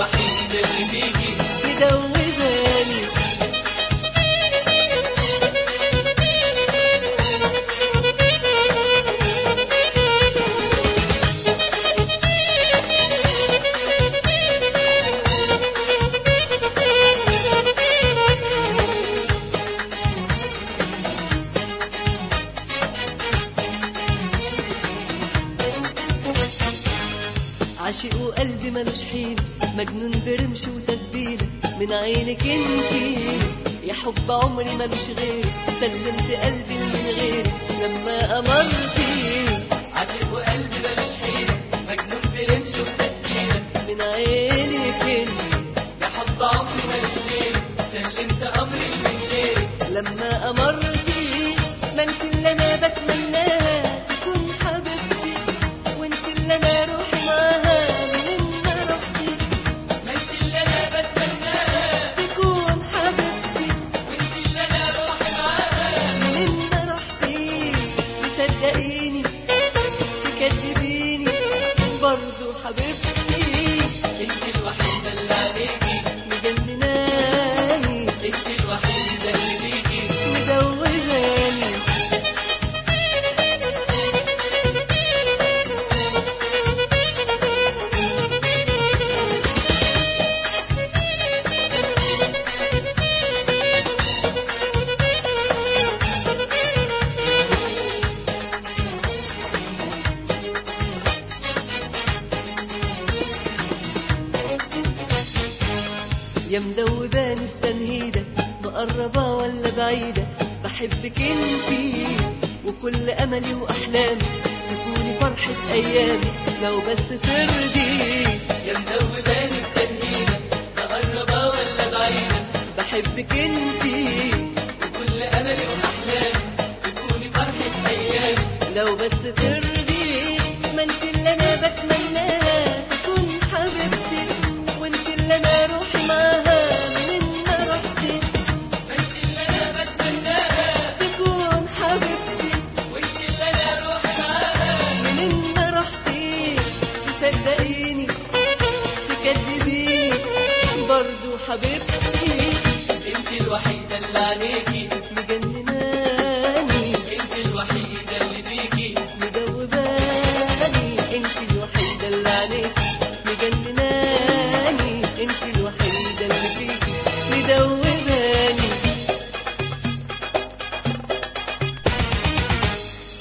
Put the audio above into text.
الوحيدة اللي فيكي مدوباني. عاشق وقلبي ملوش حيل، مجنون برمش وتسبيلة من عينك انتي يا حب عمري ملوش غير، سلمت قلبي من غيرك لما أمرتي. عاشق وقلبي ملوش حيل، مجنون برمش وتسبيلة من عينك انتي يا حب عمري ملوش غير، سلمت أمري من غيرك لما أمرتي. ما انت اللي أنا بتمناها تكون حبيبتي، وانت اللي أنا روحي معاها من ما رحتي. ما انت اللي أنا بتمناها تكون حبيبتي وانت اللي أنا روحي معاها. من ما رحتي. تصدقيني تكذبيني برضو حبيبتي، انت الوحيدة اللي عليكي مجنناني انت الوحيدة اللي فيكي مدوباني. يا مدوباني التنهيدة، مقربة ولا بعيدة، بحبك انتي وكل أملي وأحلامي، تكوني فرحة أيامي لو بس ترضي. يا مدوباني التنهيدة، مقربة ولا بعيدة، بحبك انتي وكل أملي وأحلامي تكوني فرحة أيامي. لو بس ترضي. ما انت اللي أنا بتمناها تكون حبيبتي، وانت اللي أنا روحي معاها من ما رحتي. ما انت اللي أنا بتمناها تكون حبيبتي وانت اللي أنا روحي معاها. من ما رحتي. تصدقيني تكذبيني برضو حبيبتي، انت الوحيدة اللي عليكي